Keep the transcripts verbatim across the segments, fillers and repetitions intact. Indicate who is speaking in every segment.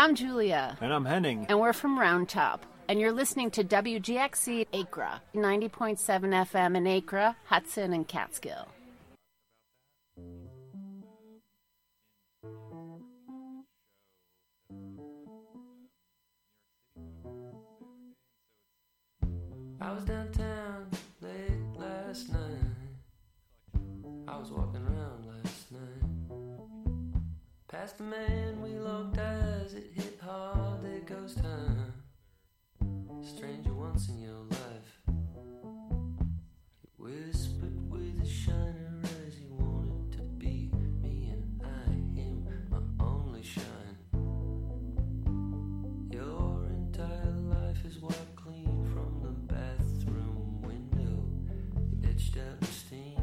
Speaker 1: I'm Julia.
Speaker 2: And I'm Henning.
Speaker 1: And we're from Round Top. And you're listening to W G X C Acra, ninety point seven F M in Acra, Hudson, and Catskill.
Speaker 3: I was downtown late last night. I was walking around last night. Past the man we looked as it hit hard, there goes time. Stranger once in your life. He whispered with a shiner as he wanted to be me, and I him, my only shine. Your entire life is wiped clean from the bathroom window. You etched out the steam.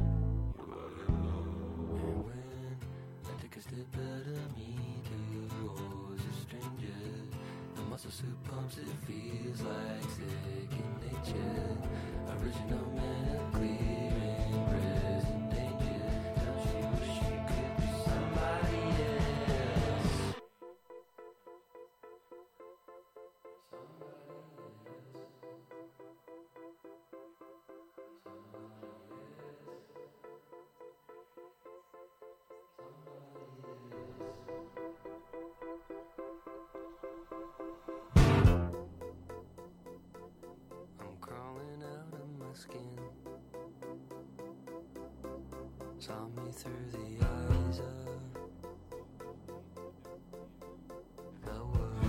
Speaker 3: And when I take a step out of me towards a stranger, the muscle suit pumps, it feels like second nature. Original man, clearing present danger. Don't she wish she could be somebody else? Somebody else. I'm crawling out of my skin. Saw me through the eyes of the world.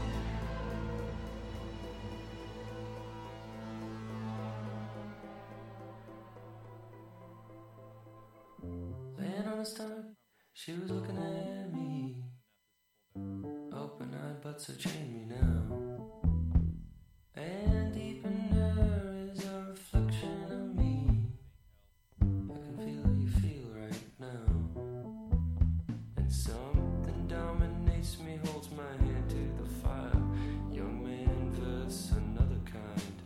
Speaker 3: Laying on a stomach, she was looking at me. Open-eyed but so dreamy now. And deep in her is a reflection of me. I can feel how you feel right now. And something dominates me, holds my hand to the fire. Young man versus another kind.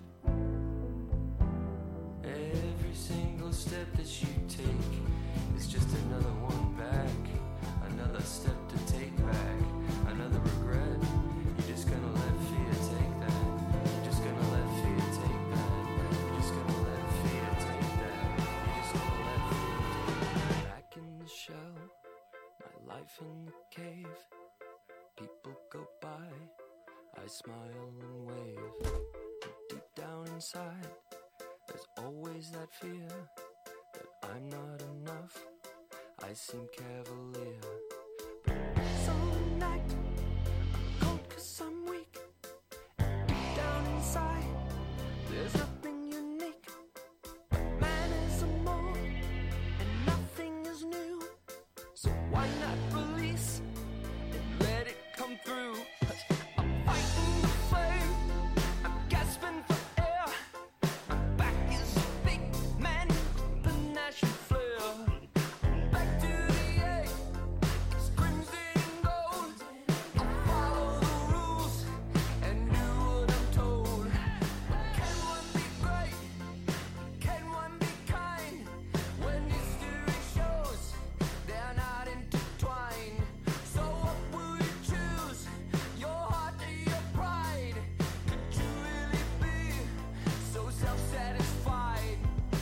Speaker 3: Every single step that you take is just another one back. Another step to take back. Another regret. You're just gonna let fear take that. You're just gonna let fear take that. You're just gonna let fear take that. You're just gonna let fear take that. Back in the shell, my life in the cave. People go by, I smile and wave. Deep down inside, there's always that fear that I'm not enough. I seem cavalier. But some night, I'm cold 'cause I'm weak. Deep down inside, there's nothing unique. Man is a mold, and nothing is new. So why not release and let it come through? 'Cause I'm fighting the flame, I'm gasping for air. My back is big, man, the national flare. Back to the egg, it's crimson and gold. I'll follow the rules and do what I'm told. Can one be great? Can one be kind? When history shows they're not intertwined. So what will you choose? Your heart or your pride? Could you really be so self-satisfied?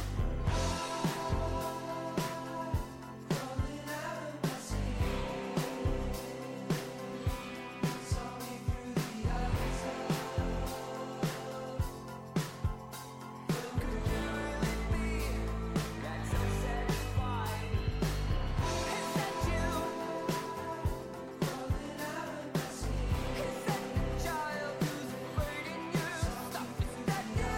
Speaker 3: Crawling out of my skin. Saw me through the eyes of. Could you really be that self-satisfied? Is that you? Crawling out of my skin. Is that the child who's afraid in you? Stop, is that you?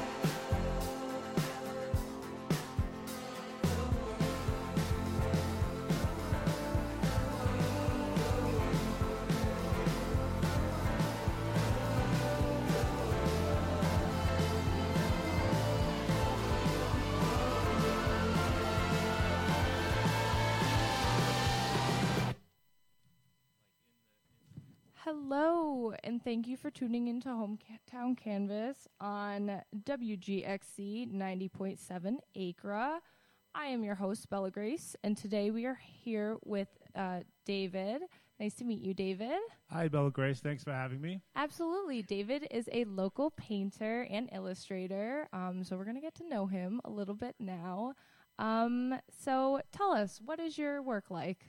Speaker 4: Hello, and thank you for tuning into Hometown Canvas on W G X C ninety point seven Acra. I am your host, Bella Grace, and today we are here with uh, David, Nice to meet you, David.
Speaker 2: Hi, Bella Grace. Thanks for having me.
Speaker 4: Absolutely. David is a local painter and illustrator, um, so we're going to get to know him a little bit now. Um, so tell us, what is your work like?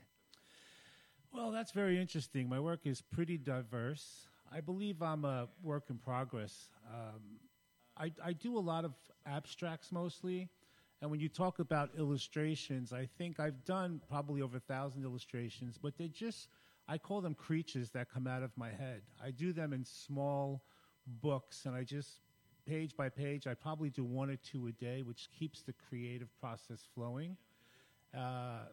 Speaker 2: Well, that's very interesting. My work is pretty diverse. I believe I'm a work in progress. Um, I, I do a lot of abstracts mostly, and when you talk about illustrations, I think I've done probably over a thousand illustrations, but they're just, I call them creatures that come out of my head. I do them in small books, and I just, page by page, I probably do one or two a day, which keeps the creative process flowing. Uh,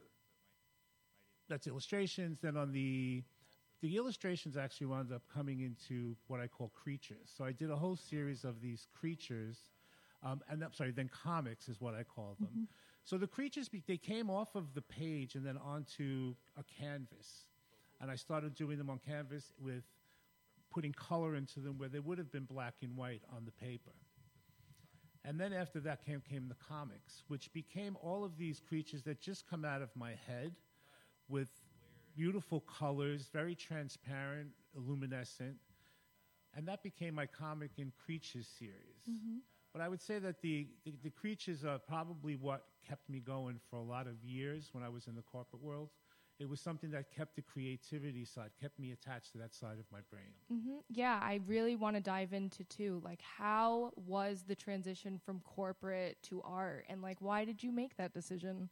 Speaker 2: that's illustrations. Then on the, the illustrations actually wound up coming into what I call creatures. So I did a whole series of these creatures, um, and I'm sorry, then comics is what I call them. Mm-hmm. So the creatures, be, they came off of the page and then onto a canvas. And I started doing them on canvas with putting color into them where they would have been black and white on the paper. And then after that came, came the comics, which became all of these creatures that just come out of my head with beautiful colors, very transparent, luminescent. And that became my comic and creatures series. Mm-hmm. But I would say that the, the, the creatures are probably what kept me going for a lot of years when I was in the corporate world. It was something that kept the creativity side, kept me attached to that side of my brain.
Speaker 4: Mm-hmm. Yeah, I really want to dive into too. Like, how was the transition from corporate to art? And like, why did you make that decision?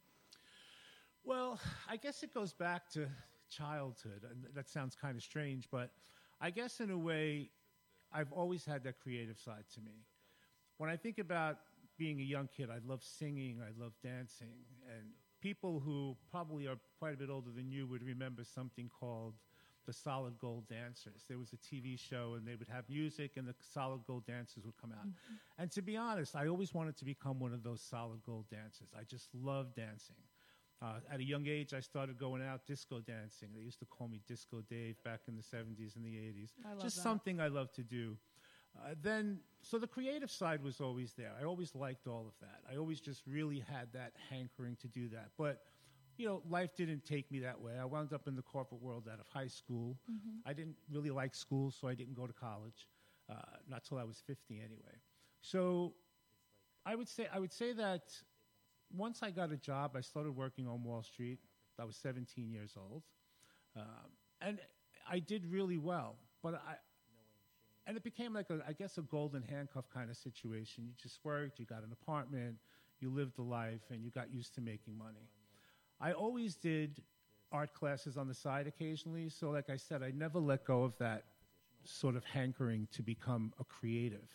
Speaker 2: Well, I guess it goes back to childhood. And that sounds kind of strange, but I guess in a way, I've always had that creative side to me. When I think about being a young kid, I love singing, I love dancing, and people who probably are quite a bit older than you would remember something called the Solid Gold Dancers. There was a T V show, and they would have music, and the Solid Gold Dancers would come out. Mm-hmm. And to be honest, I always wanted to become one of those Solid Gold dancers. I just love dancing. Uh, at a young age, I started going out disco dancing. They used to call me Disco Dave back in the seventies and the eighties.
Speaker 4: I love
Speaker 2: just
Speaker 4: that.
Speaker 2: Something I love to do. Uh, then, so the creative side was always there. I always liked all of that. I always just really had that hankering to do that. But, you know, life didn't take me that way. I wound up in the corporate world out of high school. Mm-hmm. I didn't really like school, so I didn't go to college, uh, not till I was fifty anyway. So I would say I would say that once I got a job, I started working on Wall Street. I was seventeen years old. Um, and I did really well. But I... And it became like, a, I guess, a golden handcuff kind of situation. You just worked, you got an apartment, you lived the life, and you got used to making money. I always did art classes on the side occasionally, so like I said, I never let go of that sort of hankering to become a creative.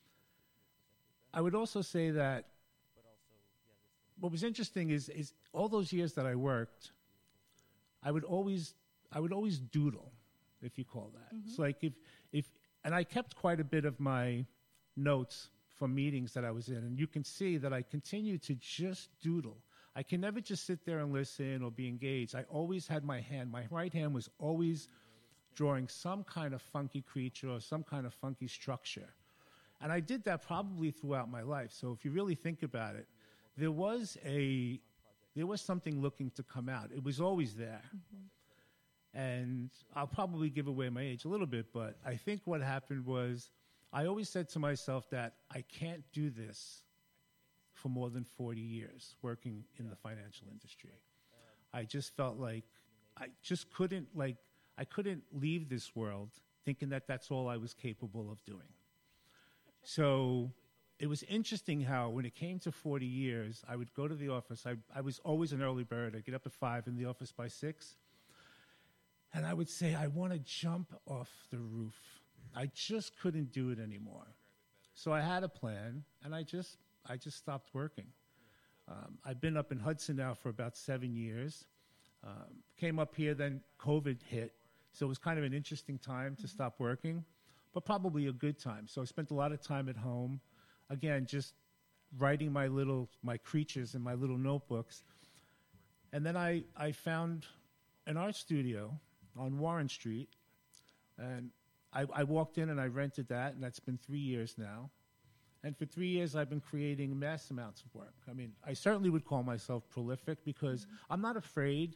Speaker 2: I would also say that what was interesting is, is all those years that I worked, I would always, I would always doodle, if you call that. Mm-hmm. It's like if, if, And I kept quite a bit of my notes from meetings that I was in. And you can see that I continued to just doodle. I can never just sit there and listen or be engaged. I always had my hand. My right hand was always drawing some kind of funky creature or some kind of funky structure. And I did that probably throughout my life. So if you really think about it, there was a, there was something looking to come out. It was always there. Mm-hmm. And I'll probably give away my age a little bit, but I think what happened was I always said to myself that I can't do this for more than forty years working in the financial industry. I just felt like I just couldn't, like, I couldn't leave this world thinking that that's all I was capable of doing. So it was interesting how when it came to forty years, I would go to the office. I, I was always an early bird. I'd get up at five, in the office by six. And I would say, I want to jump off the roof. I just couldn't do it anymore. So I had a plan, and I just I just stopped working. Um, I've been up in Hudson now for about seven years. Um, came up here, then COVID hit. So it was kind of an interesting time to stop working, but probably a good time. So I spent a lot of time at home, again, just writing my little, my creatures in my little notebooks. And then I, I found an art studio on Warren Street, and I, I walked in and I rented that, and that's been three years now. And for three years, I've been creating mass amounts of work. I mean, I certainly would call myself prolific because mm-hmm. I'm not afraid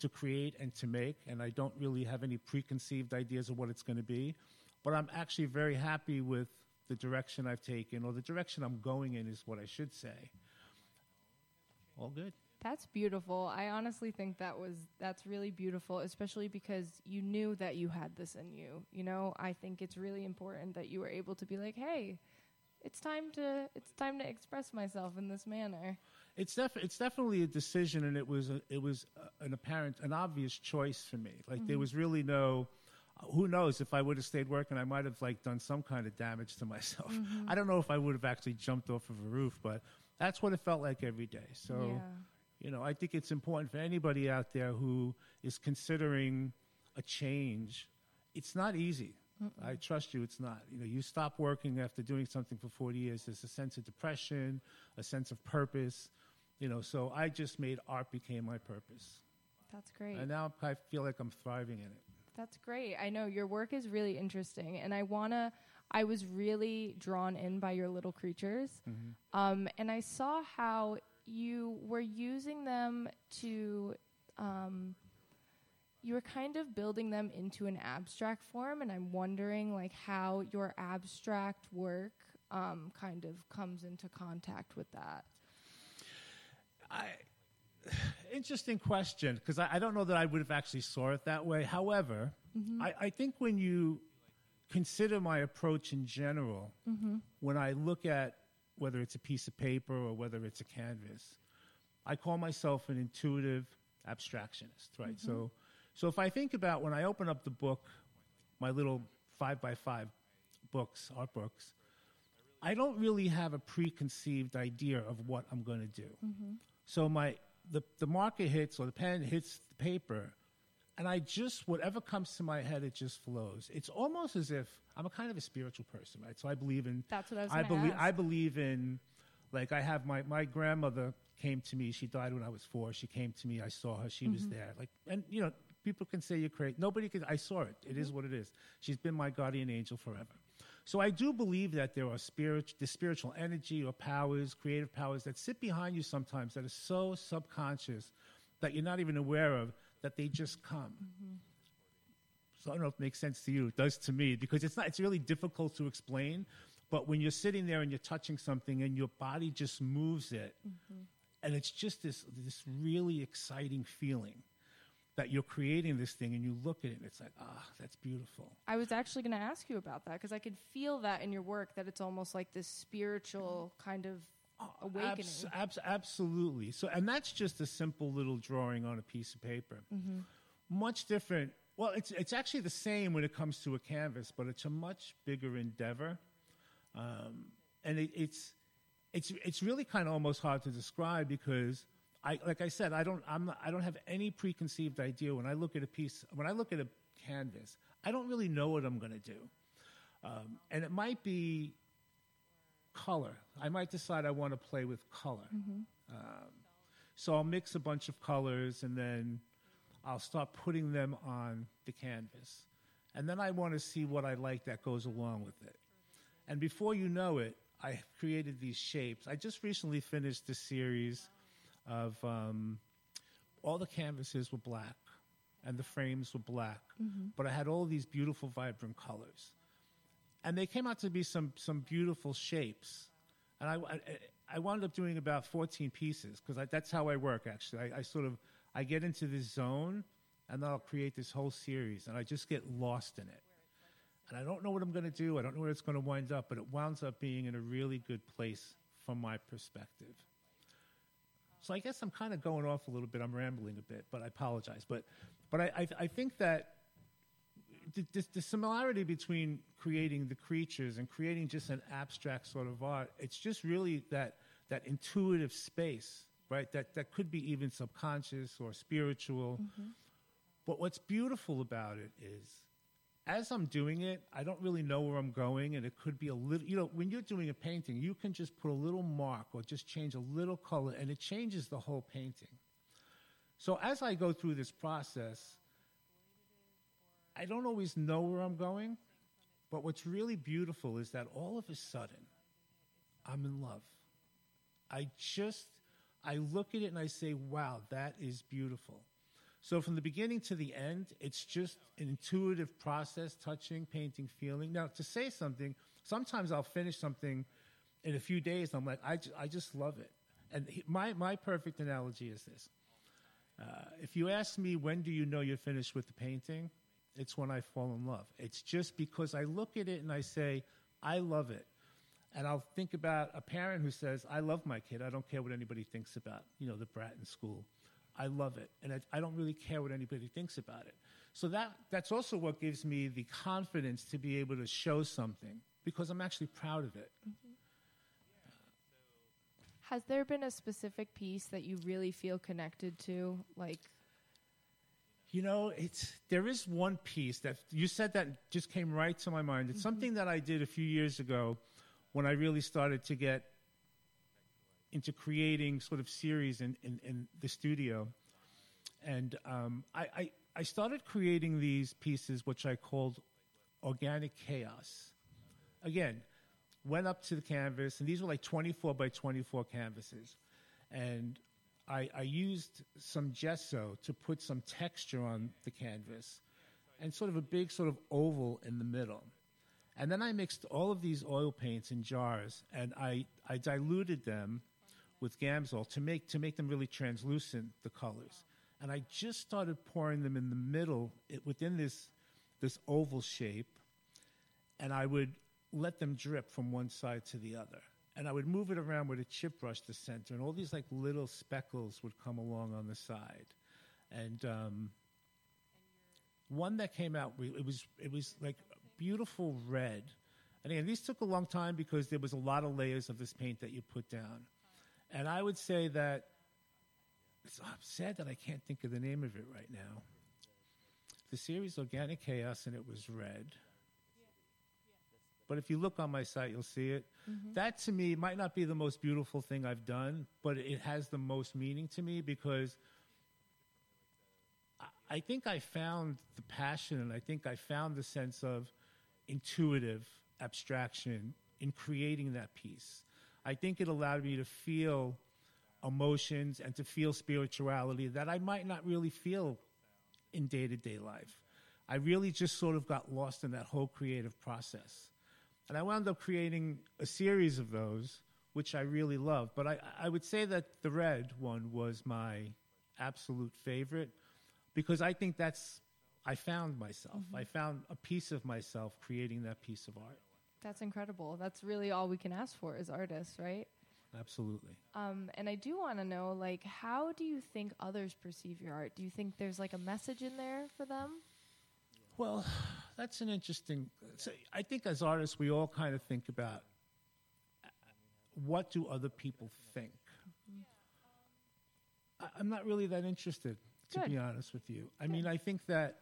Speaker 2: to create and to make, and I don't really have any preconceived ideas of what it's going to be. But I'm actually very happy with the direction I've taken, or the direction I'm going in is what I should say. All good.
Speaker 4: That's beautiful. I honestly think that was that's really beautiful, especially because you knew that you had this in you. You know, I think it's really important that you were able to be like, "Hey, it's time to it's time to express myself in this manner."
Speaker 2: It's def- it's definitely a decision, and it was a, it was a, an apparent, an obvious choice for me. Like mm-hmm. there was really no. Who knows, if I would have stayed working, I might have like done some kind of damage to myself. Mm-hmm. I don't know if I would have actually jumped off of a roof, but that's what it felt like every day. So.
Speaker 4: Yeah.
Speaker 2: You know, I think it's important for anybody out there who is considering a change. It's not easy. Mm-mm. I trust you, it's not. You know, you stop working after doing something for forty years. There's a sense of depression, a sense of purpose. You know, so I just made art became my purpose.
Speaker 4: That's great.
Speaker 2: And now I feel like I'm thriving in it.
Speaker 4: That's great. I know your work is really interesting, and I wanna. I was really drawn in by your little creatures, mm-hmm. um, and I saw how you were using them to, um, you were kind of building them into an abstract form, and I'm wondering like how your abstract work um, kind of comes into contact with that.
Speaker 2: I, interesting question, because I, I don't know that I would have actually saw it that way. However, mm-hmm. I, I think when you consider my approach in general, mm-hmm. when I look at whether it's a piece of paper or whether it's a canvas, I call myself an intuitive abstractionist, right? Mm-hmm. So, so if I think about when I open up the book, my little five by five books, art books, I don't really have a preconceived idea of what I'm going to do. Mm-hmm. So my the the marker hits or the pen hits the paper, and I just, whatever comes to my head, it just flows. It's almost as if I'm a kind of a spiritual person, right? So I believe in.
Speaker 4: That's what I was
Speaker 2: I
Speaker 4: gonna
Speaker 2: believe.
Speaker 4: ask.
Speaker 2: I believe in, like I have my my grandmother came to me. She died when I was four. She came to me. I saw her. She mm-hmm. was there. Like, and you know, people can say you're crazy. Nobody can. I saw it. It mm-hmm. is what it is. She's been my guardian angel forever. So I do believe that there are spirit, the spiritual energy or powers, creative powers that sit behind you sometimes that are so subconscious that you're not even aware of, that they just come. Mm-hmm. So I don't know if it makes sense to you. It does to me, because it's not. It's really difficult to explain. But when you're sitting there and you're touching something and your body just moves it, mm-hmm. and it's just this this really exciting feeling that you're creating this thing, and you look at it and it's like, ah, that's beautiful.
Speaker 4: I was actually going to ask you about that, because I could feel that in your work, that it's almost like this spiritual kind of awakening.
Speaker 2: Abs- abs- absolutely. So, and that's just a simple little drawing on a piece of paper. Mm-hmm. Much different. Well, it's it's actually the same when it comes to a canvas, but it's a much bigger endeavor, um, and it, it's it's it's really kind of almost hard to describe, because I like I said I don't I'm not, I don't have any preconceived idea when I look at a piece when I look at a canvas. I don't really know what I'm going to do, um, and it might be color. I might decide I want to play with color. Mm-hmm. Um, so I'll mix a bunch of colors, and then I'll start putting them on the canvas. And then I want to see what I like that goes along with it. And before you know it, I created these shapes. I just recently finished the series of um, all the canvases were black, and the frames were black. Mm-hmm. But I had all these beautiful, vibrant colors. And they came out to be some some beautiful shapes. And I, I, I wound up doing about fourteen pieces, because that's how I work, actually. I, I sort of, I get into this zone, and then I'll create this whole series, and I just get lost in it. And I don't know what I'm going to do. I don't know where it's going to wind up, but it winds up being in a really good place from my perspective. So I guess I'm kind of going off a little bit. I'm rambling a bit, but I apologize. But, but I, I, I think that The, the, the similarity between creating the creatures and creating just an abstract sort of art, it's just really that that intuitive space, right? That that could be even subconscious or spiritual. Mm-hmm. But what's beautiful about it is, as I'm doing it, I don't really know where I'm going, and it could be a little, you know, when you're doing a painting, you can just put a little mark or just change a little color, and it changes the whole painting. So as I go through this process, I don't always know where I'm going, but what's really beautiful is that all of a sudden, I'm in love. I just, I look at it and I say, wow, that is beautiful. So from the beginning to the end, it's just an intuitive process, touching, painting, feeling. Now, to say something, sometimes I'll finish something in a few days, and I'm like, I, ju- I just love it. And he, my, my perfect analogy is this. Uh, if you ask me, when do you know you're finished with the painting? It's when I fall in love. It's just because I look at it and I say, I love it. And I'll think about a parent who says, I love my kid. I don't care what anybody thinks about, you know, the brat in school. I love it. And I, I don't really care what anybody thinks about it. So that that's also what gives me the confidence to be able to show something, because I'm actually proud of it.
Speaker 4: Mm-hmm. Has there been a specific piece that you really feel connected to? Like,
Speaker 2: you know, it's there is one piece that you said that just came right to my mind. It's mm-hmm. something that I did a few years ago when I really started to get into creating sort of series in, in, in the studio. And um, I, I, I started creating these pieces, which I called Organic Chaos. Again, went up to the canvas, and these were like twenty-four by twenty-four canvases. And I, I used some gesso to put some texture on the canvas and sort of a big sort of oval in the middle. And then I mixed all of these oil paints in jars, and I, I diluted them with Gamsol to make to make them really translucent, the colors. And I just started pouring them in the middle, it, within this this oval shape, and I would let them drip from one side to the other. And I would move it around with a chip brush to center, and all these like little speckles would come along on the side. And um, one that came out, it was it was like beautiful red. And again, these took a long time because there was a lot of layers of this paint that you put down. And I would say that, it's, I'm sad that I can't think of the name of it right now. The series Organic Chaos, and it was red. But if you look on my site, you'll see it. Mm-hmm. That, to me, might not be the most beautiful thing I've done, but it has the most meaning to me because I, I think I found the passion, and I think I found the sense of intuitive abstraction in creating that piece. I think it allowed me to feel emotions and to feel spirituality that I might not really feel in day-to-day life. I really just sort of got lost in that whole creative process. And I wound up creating a series of those, which I really love. But I, I would say that the red one was my absolute favorite because I think that's, I found myself. Mm-hmm. I found a piece of myself creating that piece of art.
Speaker 4: That's incredible. That's really all we can ask for as artists, right?
Speaker 2: Absolutely.
Speaker 4: Um, and I do want to know, like, how do you think others perceive your art? Do you think there's, like, a message in there for them?
Speaker 2: Well, that's an interesting... So I think as artists, we all kind of think about what do other people think? Mm-hmm. I, I'm not really that interested, to
Speaker 4: Good.
Speaker 2: be honest with you. I
Speaker 4: Good.
Speaker 2: mean, I think that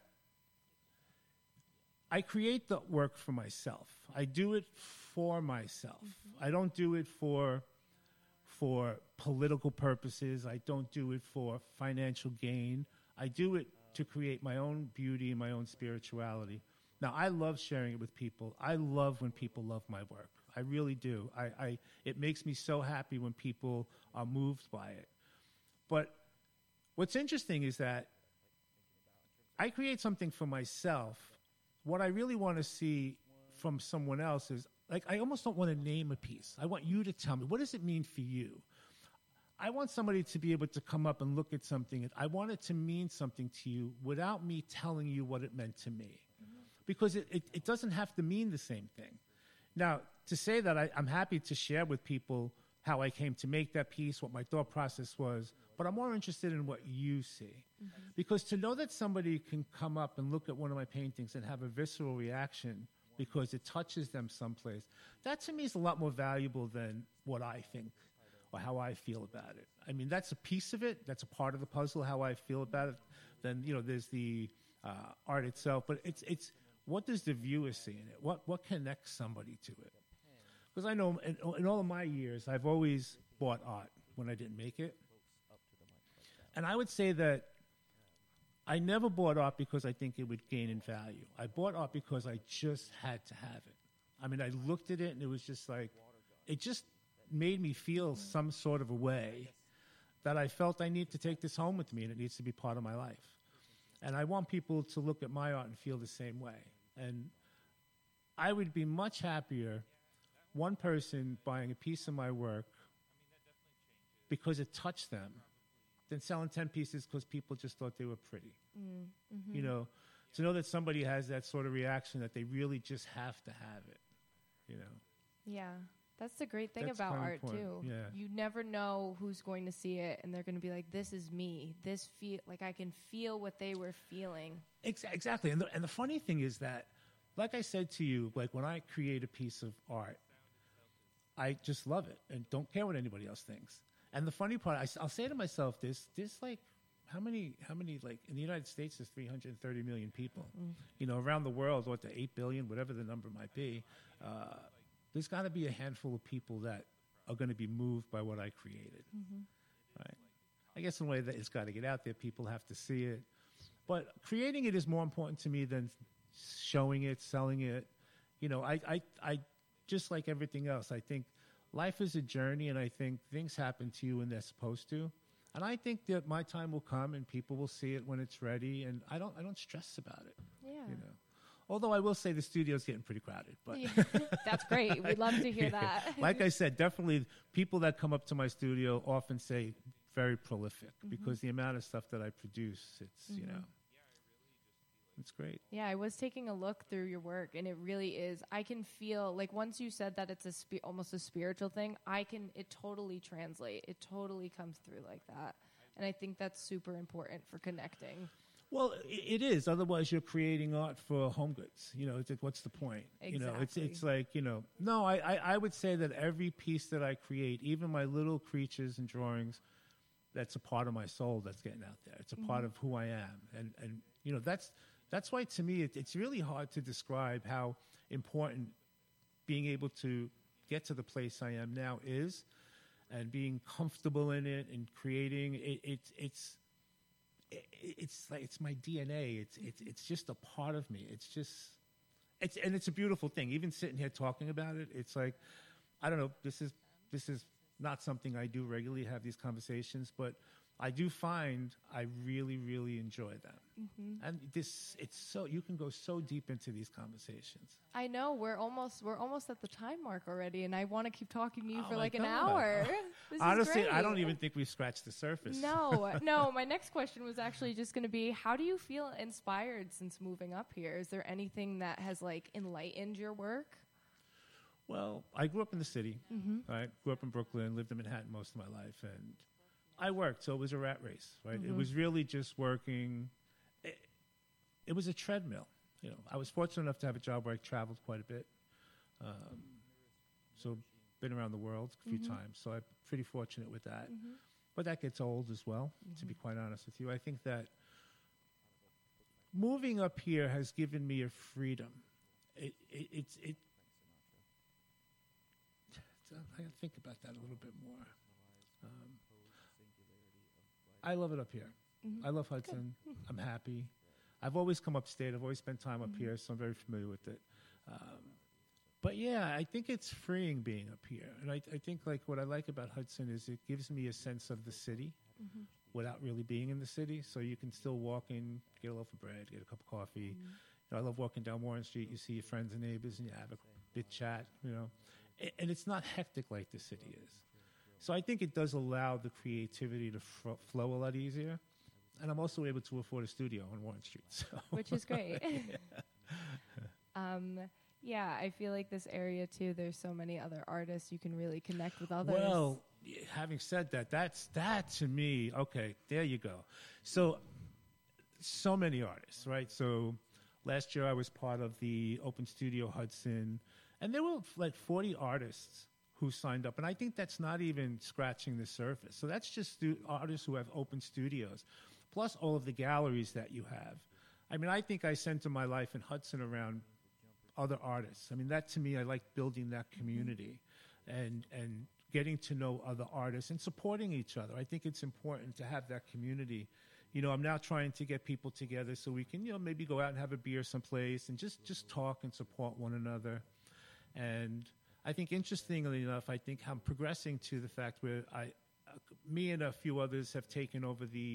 Speaker 2: I create the work for myself. I do it for myself. Mm-hmm. I don't do it for for political purposes. I don't do it for financial gain. I do it to create my own beauty and my own spirituality. Now, I love sharing it with people. I love when people love my work. I really do. I, I it makes me so happy when people are moved by it. But what's interesting is that I create something for myself. What I really want to see from someone else is, like, I almost don't want to name a piece. I want you to tell me, what does it mean for you? I want somebody to be able to come up and look at something, and I want it to mean something to you without me telling you what it meant to me. Mm-hmm. Because it, it, it doesn't have to mean the same thing. Now, to say that, I, I'm happy to share with people how I came to make that piece, what my thought process was, but I'm more interested in what you see. Mm-hmm. Because to know that somebody can come up and look at one of my paintings and have a visceral reaction because it touches them someplace, that to me is a lot more valuable than what I think or how I feel about it. I mean, that's a piece of it. That's a part of the puzzle, how I feel about it. Then, you know, there's the uh, art itself. But it's, it's what does the viewer see in it? What, what connects somebody to it? Because I know in, in all of my years, I've always bought art when I didn't make it. And I would say that I never bought art because I think it would gain in value. I bought art because I just had to have it. I mean, I looked at it and it was just like, it just made me feel some sort of a way that I felt I need to take this home with me and it needs to be part of my life. And I want people to look at my art and feel the same way. And I would be much happier one person buying a piece of my work because it touched them than selling ten pieces because people just thought they were pretty.
Speaker 4: Mm, mm-hmm.
Speaker 2: You know, to know that somebody has that sort of reaction, that they really just have to have it, you know.
Speaker 4: Yeah. That's the great thing
Speaker 2: That's
Speaker 4: about
Speaker 2: kind of
Speaker 4: art,
Speaker 2: important.
Speaker 4: too.
Speaker 2: Yeah.
Speaker 4: You never know who's going to see it, and they're going to be like, this is me. This feel like I can feel what they were feeling.
Speaker 2: Ex- exactly. And the, and the funny thing is that, like I said to you, like when I create a piece of art, I just love it and don't care what anybody else thinks. And the funny part, I, will say to myself, this, this like, how many, how many, like, in the United States, there's three hundred thirty million people. Mm. You know, around the world, what, the eight billion, whatever the number might be, uh, there's got to be a handful of people that are going to be moved by what I created. Mm-hmm. Right? I guess in a way that it's got to get out there. People have to see it. But creating it is more important to me than showing it, selling it. You know, I, I, I just like everything else, I think life is a journey, and I think things happen to you when they're supposed to. And I think that my time will come, and people will see it when it's ready, and I don't, I don't stress about it.
Speaker 4: Yeah.
Speaker 2: You know, although I will say the studio's getting pretty crowded, but
Speaker 4: yeah. That's great. We'd love to hear yeah. that.
Speaker 2: Like I said, definitely people that come up to my studio often say very prolific mm-hmm. because the amount of stuff that I produce, it's mm-hmm. you know. It's great.
Speaker 4: Yeah, I was taking a look through your work, and it really is. I can feel, like, once you said that it's a spi- almost a spiritual thing, I can, it totally translate. It totally comes through like that. And I think that's super important for connecting.
Speaker 2: Well, it, it is. Otherwise, you're creating art for home goods. You know, it's like, what's the point?
Speaker 4: Exactly.
Speaker 2: You know, it's it's like, you know, no, I, I, I would say that every piece that I create, even my little creatures and drawings, that's a part of my soul that's getting out there. It's a mm-hmm. part of who I am. And, and you know, that's... That's why, to me, it, it's really hard to describe how important being able to get to the place I am now is, and being comfortable in it and creating. It, it, it's it, it's like it's my D N A. It's it's it's just a part of me. It's just it's and it's a beautiful thing. Even sitting here talking about it, it's like I don't know. This is this is not something I do regularly. Have these conversations, but I do find I really, really enjoy them. Mm-hmm. And this, it's so, you can go so deep into these conversations.
Speaker 4: I know, we're almost, we're almost at the time mark already, and I want to keep talking to you
Speaker 2: oh
Speaker 4: for like
Speaker 2: God.
Speaker 4: an hour. This
Speaker 2: Honestly,
Speaker 4: is great.
Speaker 2: I don't even think we've scratched the surface.
Speaker 4: No, no, my next question was actually just going to be, how do you feel inspired since moving up here? Is there anything that has like enlightened your work?
Speaker 2: Well, I grew up in the city. Mm-hmm. I grew up in Brooklyn, lived in Manhattan most of my life, and I worked, so it was a rat race, right? Mm-hmm. It was really just working. It, it was a treadmill. You know, I was fortunate enough to have a job where I traveled quite a bit. Um, so been around the world a few mm-hmm. times, so I'm pretty fortunate with that. Mm-hmm. But that gets old as well, mm-hmm. to be quite honest with you. I think that moving up here has given me a freedom. It, it, it's, it, I gotta think about that a little bit more. Um, I love it up here. Mm-hmm. I love Hudson. Good. I'm happy. I've always come upstate. I've always spent time mm-hmm. up here, so I'm very familiar with it. Um, but yeah, I think it's freeing being up here. And I, I think like what I like about Hudson is it gives me a sense of the city mm-hmm. without really being in the city. So you can still walk in, get a loaf of bread, get a cup of coffee. Mm-hmm. You know, I love walking down Warren Street. You see your friends and neighbors, and you have a bit chat, you know. And, and it's not hectic like the city is. So I think it does allow the creativity to fr- flow a lot easier. And I'm also able to afford a studio on Warren Street. So.
Speaker 4: Which is great. yeah. um, yeah, I feel like this area, too, there's so many other artists. You can really connect with others.
Speaker 2: Well, having said that, that's that to me. Okay, there you go. So, so many artists, right? So last year I was part of the Open Studio Hudson. And there were like forty artists who signed up. And I think that's not even scratching the surface. So that's just stu- artists who have open studios, plus all of the galleries that you have. I mean, I think I center my life in Hudson around other artists. I mean, that to me, I like building that community and and getting to know other artists and supporting each other. I think it's important to have that community. You know, I'm now trying to get people together so we can, you know, maybe go out and have a beer someplace and just, just talk and support one another. And I think, interestingly enough, I think I'm progressing to the fact where I, uh, me and a few others have taken over the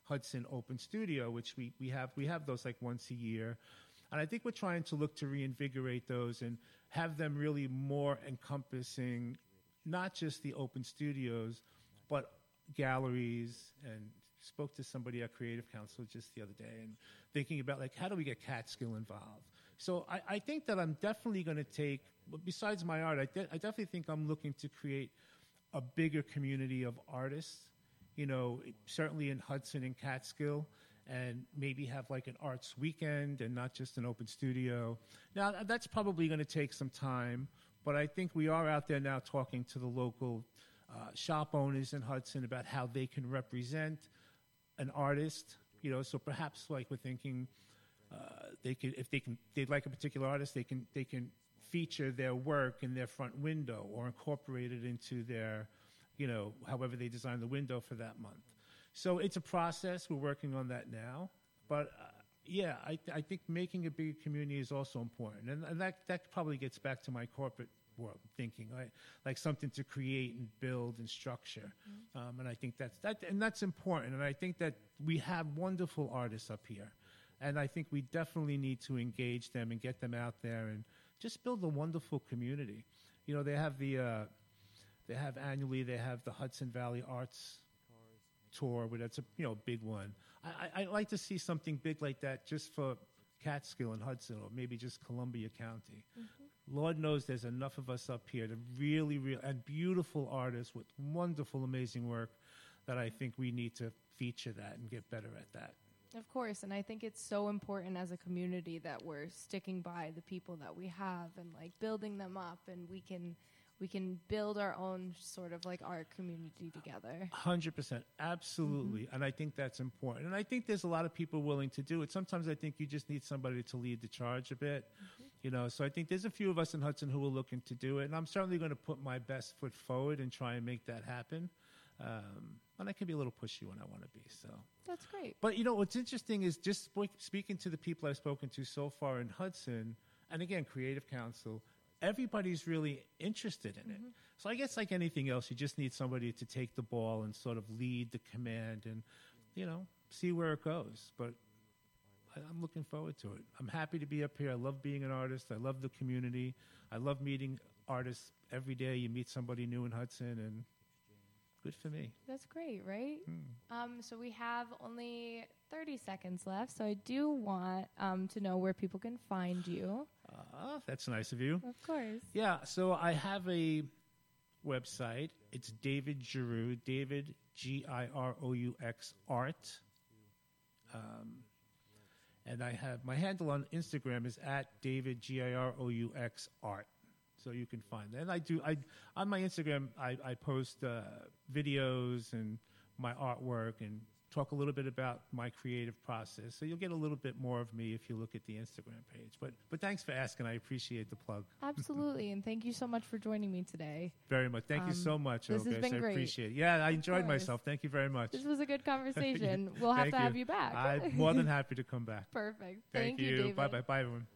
Speaker 2: Hudson Open Studio, which we, we have we have those like once a year. And I think we're trying to look to reinvigorate those and have them really more encompassing not just the open studios, but galleries. And spoke to somebody at Creative Council just the other day and thinking about, like, how do we get Catskill involved? So I, I think that I'm definitely going to take, besides my art, I, de- I definitely think I'm looking to create a bigger community of artists, you know, certainly in Hudson and Catskill, and maybe have like an arts weekend and not just an open studio. Now, that's probably going to take some time, but I think we are out there now talking to the local uh, shop owners in Hudson about how they can represent an artist, you know, so perhaps like we're thinking uh, they could, if they can, they'd like a particular artist, they can, they can feature their work in their front window or incorporate it into their, you know, however they design the window for that month. So it's a process. We're working on that now. But, uh, yeah, I, th- I think making a bigger community is also important. And, and that, that probably gets back to my corporate world thinking, right? Like something to create and build and structure. Mm-hmm. Um, and I think that's, that, and that's important. And I think that we have wonderful artists up here. And I think we definitely need to engage them and get them out there and just build a wonderful community. You know, they have the, uh, they have annually, they have the Hudson Valley Arts Tour, but that's a you know big one. I, I, I like to see something big like that just for Catskill and Hudson, or maybe just Columbia County. Mm-hmm. Lord knows there's enough of us up here to really, real and beautiful artists with wonderful, amazing work that I think we need to feature that and get better at that.
Speaker 4: Of course, and I think it's so important as a community that we're sticking by the people that we have and like building them up, and we can we can build our own sort of like art community together.
Speaker 2: one hundred percent. Absolutely. Mm-hmm. And I think that's important. And I think there's a lot of people willing to do it. Sometimes I think you just need somebody to lead the charge a bit. Mm-hmm. You know, so I think there's a few of us in Hudson who are looking to do it. And I'm certainly going to put my best foot forward and try and make that happen. Um, and I can be a little pushy when I want to be. So
Speaker 4: that's great.
Speaker 2: But, you know, what's interesting is just sp- speaking to the people I've spoken to so far in Hudson, and again, Creative Council, everybody's really interested in mm-hmm. it. So I guess like anything else, you just need somebody to take the ball and sort of lead the command and, you know, see where it goes. But I, I'm looking forward to it. I'm happy to be up here. I love being an artist. I love the community. I love meeting artists every day. You meet somebody new in Hudson, and good for me.
Speaker 4: That's great, right?
Speaker 2: Hmm.
Speaker 4: Um, so we have only thirty seconds left, so I do want um, to know where people can find you.
Speaker 2: Uh, that's nice of you.
Speaker 4: Of course.
Speaker 2: Yeah, so I have a website. It's David Giroux, David, G I R O U X, art. Um, and I have, my handle on Instagram is at David, G I R O U X, art. So you can find that. And I do, I on my Instagram, I, I post uh, videos and my artwork and talk a little bit about my creative process. So you'll get a little bit more of me if you look at the Instagram page. But but thanks for asking. I appreciate the plug.
Speaker 4: Absolutely. And thank you so much for joining me today.
Speaker 2: Very much. Thank
Speaker 4: um,
Speaker 2: you so much,
Speaker 4: This
Speaker 2: Ogesh.
Speaker 4: has been
Speaker 2: I
Speaker 4: great.
Speaker 2: appreciate it. Yeah, I enjoyed myself. Thank you very much.
Speaker 4: This was a good conversation. We'll have
Speaker 2: Thank
Speaker 4: to
Speaker 2: you.
Speaker 4: have you back.
Speaker 2: I'm more than happy to come back.
Speaker 4: Perfect.
Speaker 2: Thank,
Speaker 4: Thank you,
Speaker 2: you.
Speaker 4: David.
Speaker 2: Bye-bye. Bye, everyone.